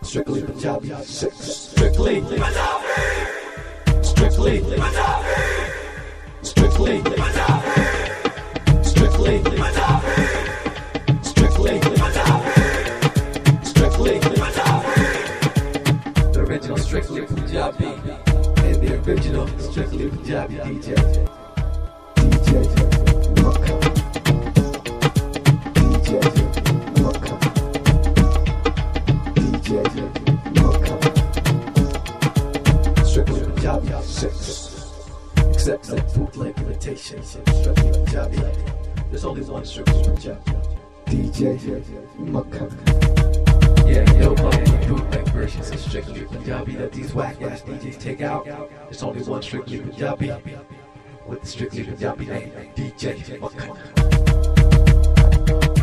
Strictly Punjabi 6. Strictly Punjabi. Strictly Punjabi. Strictly Punjabi. Strictly Punjabi. Strictly Punjabi. Strictly Punjabi. The original Strictly Punjabi and the original Strictly Punjabi DJ. DJ Mukka. DJ Mukka. DJ Mukka. Strictly Punjabi 6. Except some bootleg imitations of Strictly Punjabi. There's only one Strictly Punjabi. DJ Mukka. Yeah, yo, bootleg versions of Strictly Punjabi that these whack-ass DJs take out. There's only one Strictly Punjabi with the Strictly Punjabi name, DJ Mukka.